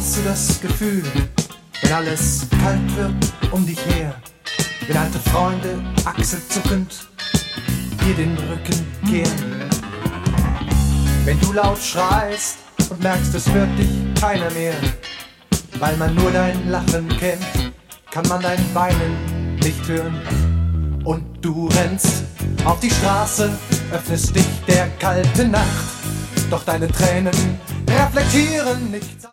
Kennst du das Gefühl, wenn alles kalt wird um dich her? Wenn alte Freunde achselzuckend dir den Rücken kehren? Wenn du laut schreist und merkst, es hört dich keiner mehr, weil man nur dein Lachen kennt, kann man dein Weinen nicht hören. Und du rennst auf die Straße, öffnest dich der kalten Nacht, doch deine Tränen reflektieren nichts.